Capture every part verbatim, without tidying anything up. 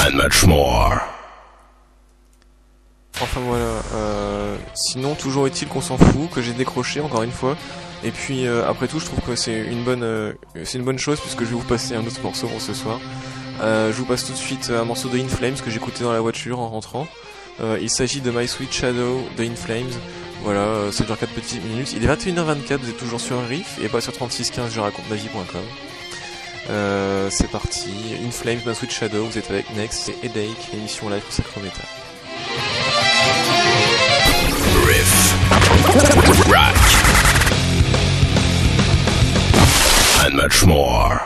and much more. Enfin voilà, euh, sinon toujours est-il qu'on s'en fout, que j'ai décroché encore une fois. Et puis euh, après tout, je trouve que c'est une bonne, euh, c'est une bonne chose puisque je vais vous passer un autre morceau pour ce soir. Euh, je vous passe tout de suite un morceau de In Flames que j'écoutais dans la voiture en rentrant. Euh, il s'agit de My Sweet Shadow de In Flames. Voilà, euh, ça dure quatre petites minutes. Il est vingt et une heures vingt-quatre, vous êtes toujours sur Riff et pas sur trente-six quinze je raconte ma vie point com. Euh, c'est parti, In Flames, My Sweet Shadow, vous êtes avec Next, c'est Headache, émission live pour Sacro Metal. Riff, rock, and much more.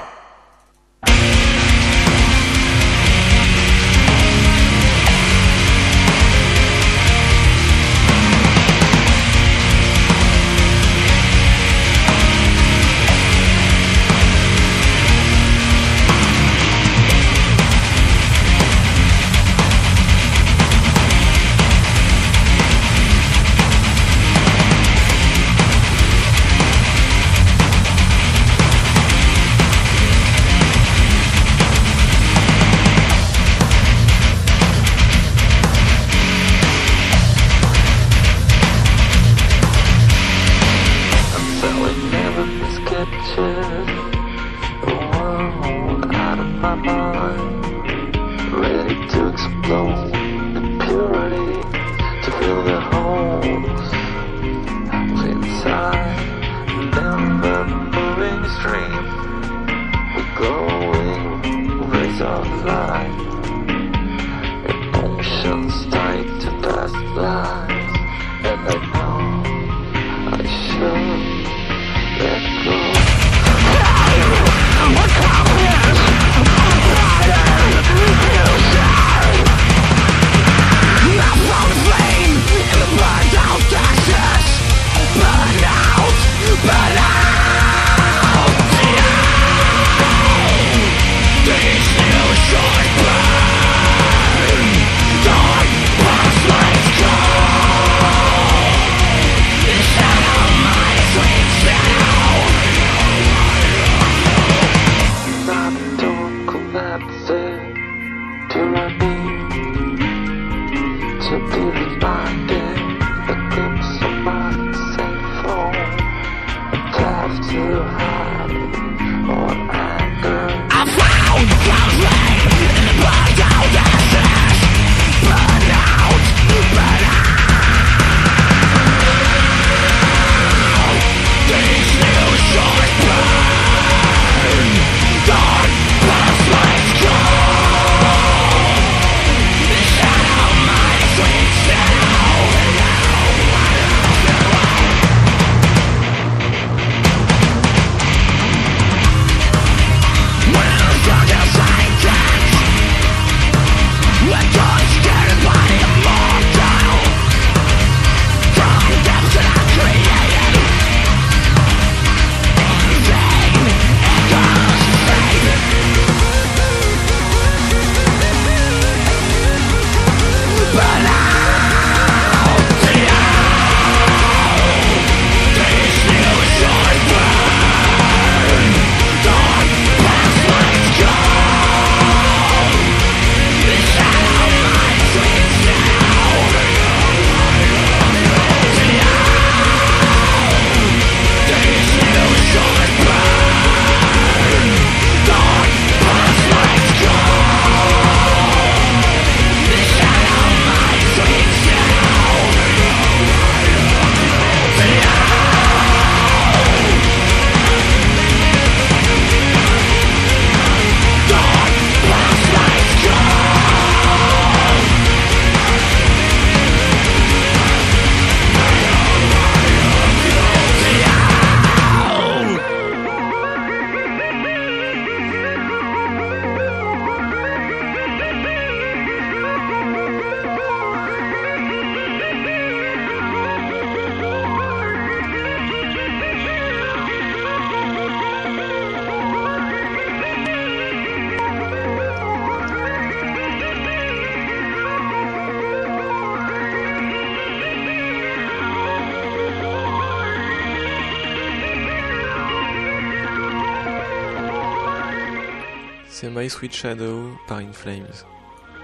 C'est My Sweet Shadow par In Flames.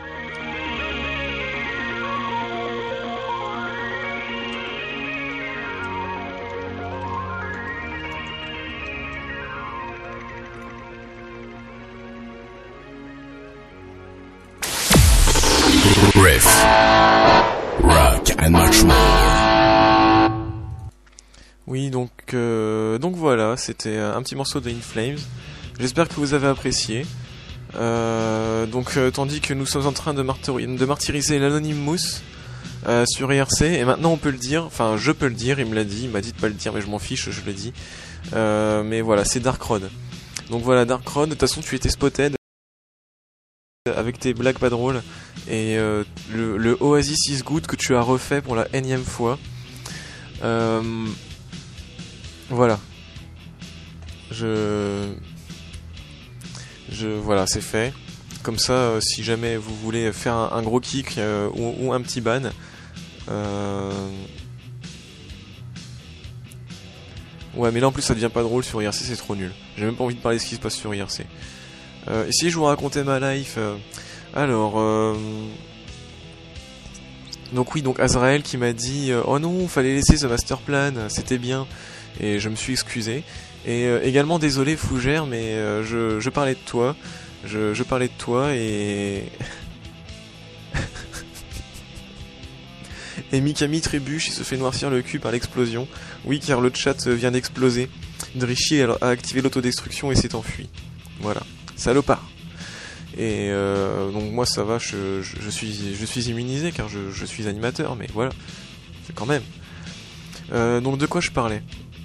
and much more. Oui, donc euh, donc voilà, c'était un petit morceau de In Flames. J'espère que vous avez apprécié. Euh, donc euh, tandis que nous sommes en train de, martyr- de martyriser l'Anonymous euh, sur I R C, et maintenant on peut le dire, enfin je peux le dire, il me l'a dit, il m'a dit de pas le dire, mais je m'en fiche, je le dis. Euh, mais voilà, c'est Dark Road. Donc voilà, Dark Road, de toute façon tu étais spotted avec tes blagues pas drôles, et euh, le, le Oasis is Good que tu as refait pour la énième fois. Euh, voilà. Je... Je, voilà, c'est fait. Comme ça, euh, si jamais vous voulez faire un, un gros kick euh, ou, ou un petit ban, euh... ouais, mais là en plus ça devient pas drôle sur I R C, c'est trop nul. J'ai même pas envie de parler de ce qui se passe sur I R C. Euh, et si je vous racontais ma life, euh... alors, euh... donc oui, donc Azrael qui m'a dit euh, oh non, fallait laisser ce master plan, c'était bien, et je me suis excusé. Et euh, également désolé Fougère, mais euh, je, je parlais de toi, je, je parlais de toi et... et Mikami trébuche, il se fait noircir le cul par l'explosion. Oui, car le chat vient d'exploser. Drichi a activé l'autodestruction et s'est enfui. Voilà, salopard. Et euh, donc moi ça va, je, je, je, suis, je suis immunisé car je, je suis animateur, mais voilà, c'est quand même. Euh, donc de quoi je parlais ?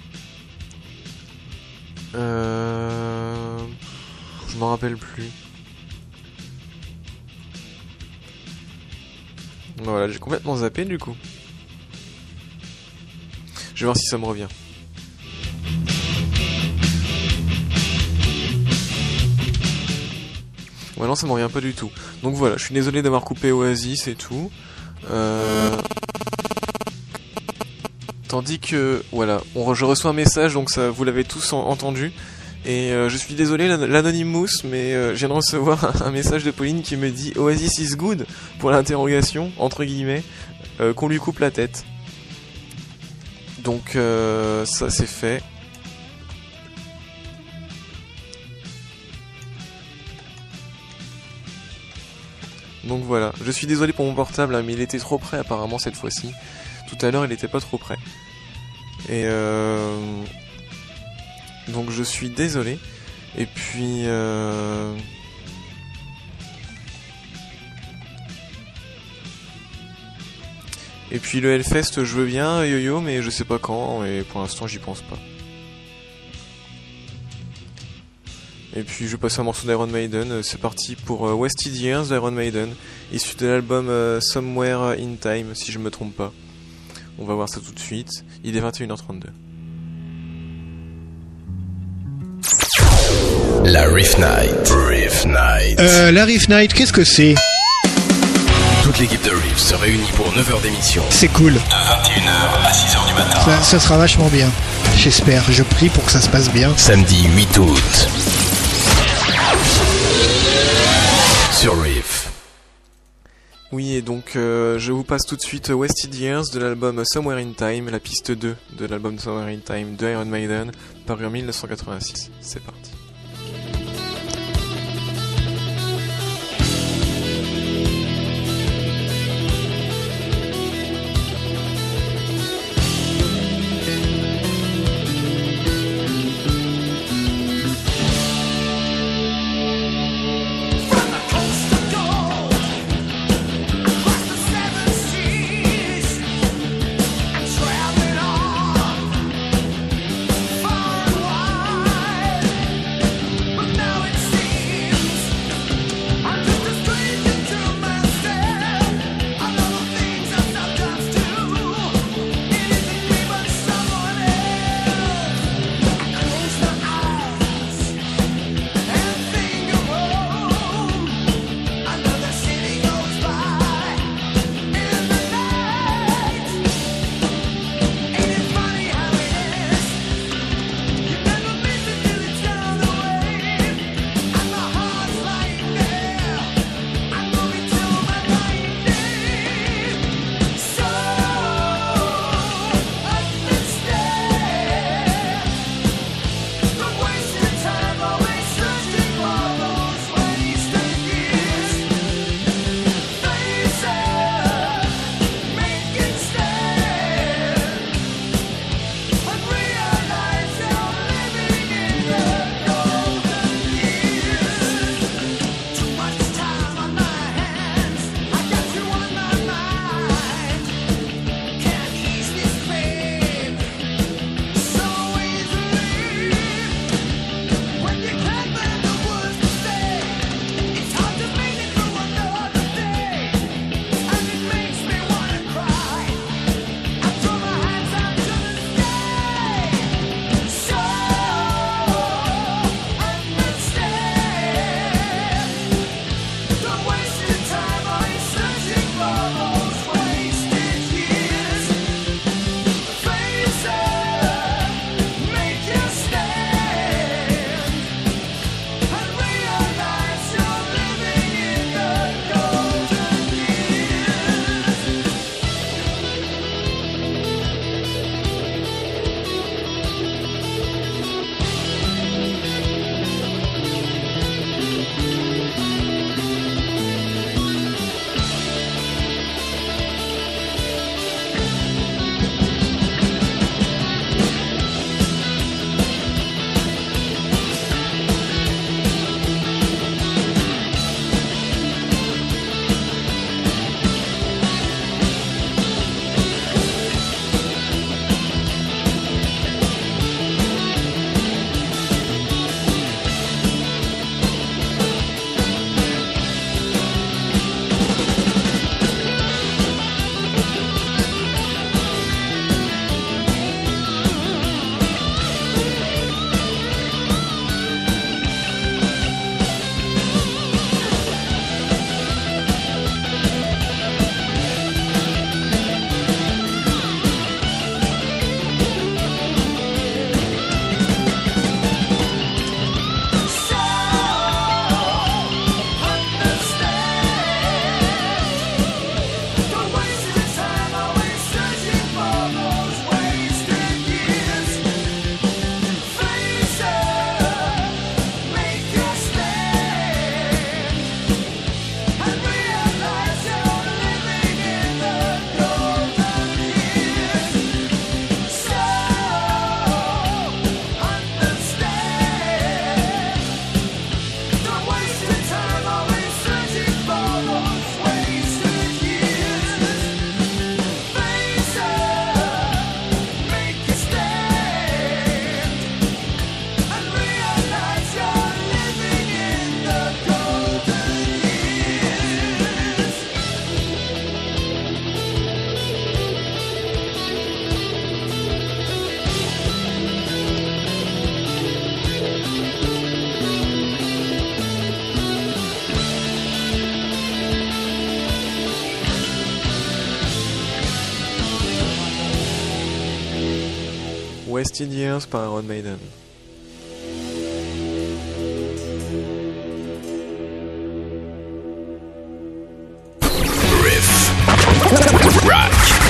Euh... Je m'en rappelle plus. Voilà, j'ai complètement zappé du coup. Je vais voir si ça me revient. Ouais, non, ça me revient pas du tout. Donc voilà, je suis désolé d'avoir coupé Oasis et tout. Euh... Tandis que, voilà, on, je reçois un message, donc ça, vous l'avez tous en, entendu. Et euh, je suis désolé, l'Anonymous, mais euh, je viens de recevoir un, un message de Pauline qui me dit Oasis is good, pour l'interrogation, entre guillemets, euh, qu'on lui coupe la tête. Donc euh, ça c'est fait. Donc voilà, je suis désolé pour mon portable, hein, mais il était trop près apparemment cette fois-ci. Tout à l'heure il était pas trop près. Et euh... donc je suis désolé. Et puis euh... et puis le Hellfest je veux bien yo-yo, mais je sais pas quand, et pour l'instant j'y pense pas. Et puis je vais passer un morceau d'Iron Maiden, c'est parti pour euh, Wasted Years d'Iron Maiden, issu de l'album euh, Somewhere in Time si je me trompe pas. On va voir ça tout de suite, il est vingt et une heures trente-deux. La Riff Night. Riff Night. Euh, la Riff Night, qu'est-ce que c'est ? Toute l'équipe de Riff se réunit pour neuf heures d'émission. C'est cool. De vingt et une heures à six heures du matin. Ça, ça sera vachement bien. J'espère, je prie pour que ça se passe bien. Samedi huit août. Sur Riff. Oui, et donc euh, je vous passe tout de suite Wasted Years de l'album Somewhere in Time, la piste deux de l'album Somewhere in Time de Iron Maiden, paru en dix-neuf cent quatre-vingt-six. C'est parti. Traveling on far and wide. Wasted Years par Iron Maiden. Riff. Rock.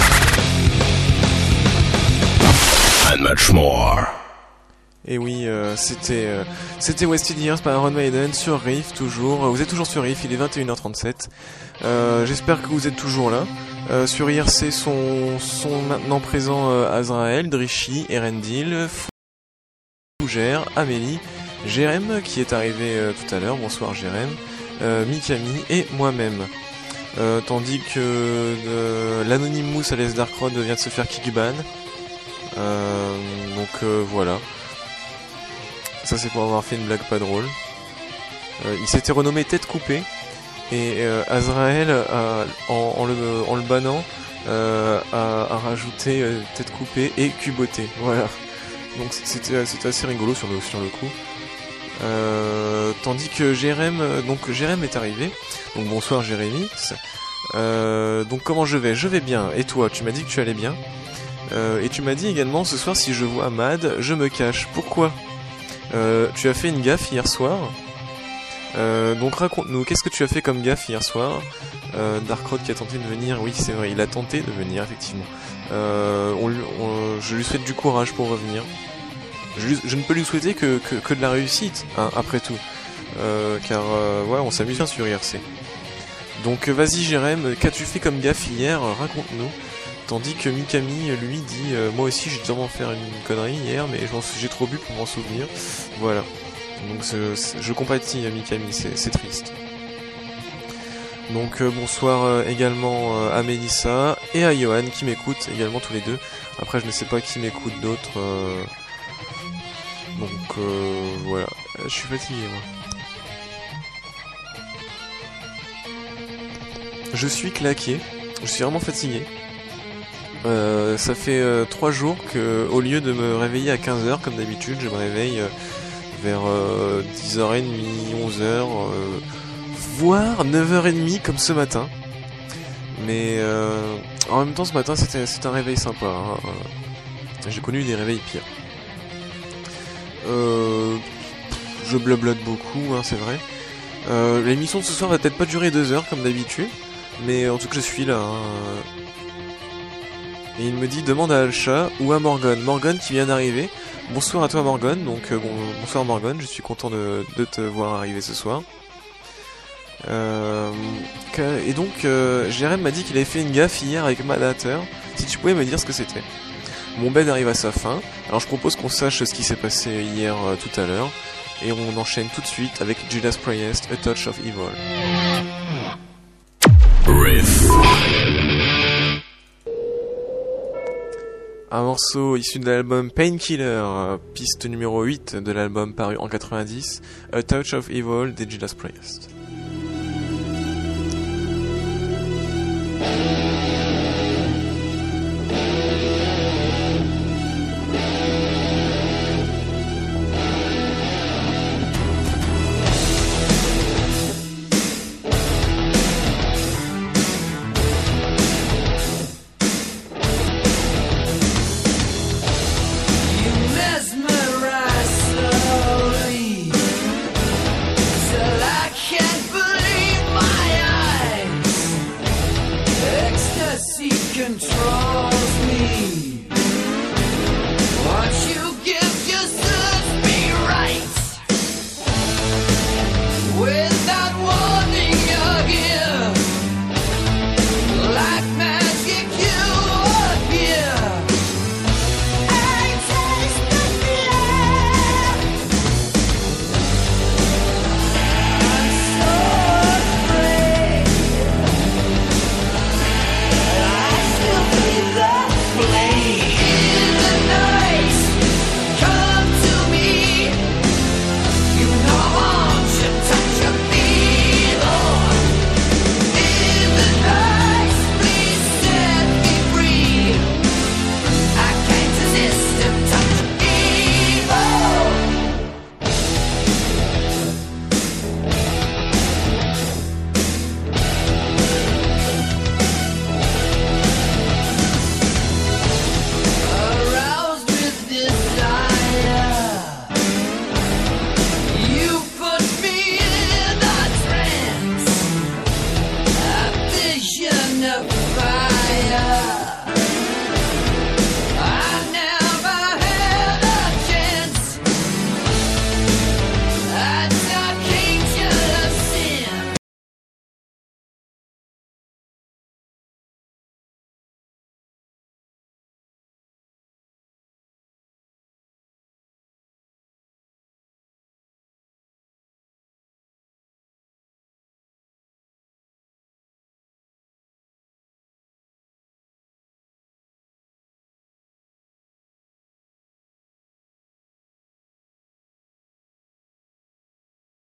And much more. Et oui, euh, c'était euh, c'était Wasted Years par Iron Maiden sur Riff, toujours. Vous êtes toujours sur Riff, il est vingt et une heures trente-sept. Euh, j'espère que vous êtes toujours là. Euh, sur I R C sont, sont maintenant présents euh, Azrael, Drishy, Erendil, Fougère, Amélie, Jérém qui est arrivé euh, tout à l'heure, bonsoir Jérém, euh, Mikami et moi-même. Euh, tandis que euh, l'Anonymous alias Darkrod vient de se faire kickban. Euh, donc euh, voilà. Ça c'est pour avoir fait une blague pas drôle. Euh, il s'était renommé Tête Coupée. Et euh, Azrael, a, en, en, le, en le bannant, euh, a, a rajouté euh, Tête Coupée et Cuboté. Voilà. Donc c'était, c'était assez rigolo sur le, sur le coup. Euh, tandis que Jérém, donc Jérém est arrivé. Donc bonsoir Jérémy. Euh, donc comment je vais ? Je vais bien. Et toi ? Tu m'as dit que tu allais bien. Euh, et tu m'as dit également ce soir si je vois Mad, je me cache. Pourquoi ? euh, Tu as fait une gaffe hier soir. Euh, donc raconte-nous, qu'est-ce que tu as fait comme gaffe hier soir ? euh, Darkrod qui a tenté de venir, oui c'est vrai, il a tenté de venir effectivement. Euh, on, on, je lui souhaite du courage pour revenir. Je, je ne peux lui souhaiter que, que, que de la réussite, hein, après tout. Euh, car euh, ouais, on s'amuse bien sur I R C. Donc vas-y Jérém, qu'as-tu fait comme gaffe hier ? Raconte-nous. Tandis que Mikami lui dit euh, moi aussi j'ai dû vraiment faire une connerie hier, mais j'ai trop bu pour m'en souvenir. Voilà. Donc je, je compatis à Mikami, c'est, c'est triste. Donc euh, bonsoir euh, également euh, à Mélissa et à Johan qui m'écoutent également tous les deux. Après je ne sais pas qui m'écoute d'autres. Euh... Donc euh, voilà, je suis fatigué moi. Je suis claqué, je suis vraiment fatigué. Euh, ça fait euh, trois jours que au lieu de me réveiller à quinze heures comme d'habitude, je me réveille... Euh, vers euh, dix heures trente, onze heures, euh, voire neuf heures trente comme ce matin. Mais euh, en même temps ce matin c'était, c'était un réveil sympa. Hein. J'ai connu des réveils pires. Euh, je blablote beaucoup, hein, c'est vrai. Euh, l'émission de ce soir va peut-être pas durer deux heures comme d'habitude, mais en tout cas je suis là. Hein. Et il me dit demande à Alcha ou à Morgane. Morgane qui vient d'arriver. Bonsoir à toi Morgane, donc euh, bon, bonsoir Morgane, je suis content de, de te voir arriver ce soir. Euh, et donc euh, Jérém m'a dit qu'il avait fait une gaffe hier avec Madater. Si tu pouvais me dire ce que c'était. Mon bed arrive à sa fin, alors je propose qu'on sache ce qui s'est passé hier euh, tout à l'heure. Et on enchaîne tout de suite avec Judas Priest, A Touch of Evil. Riff. Un morceau issu de l'album Painkiller, piste numéro huit de l'album paru en quatre-vingt-dix, A Touch of Evil des Judas Priest. Control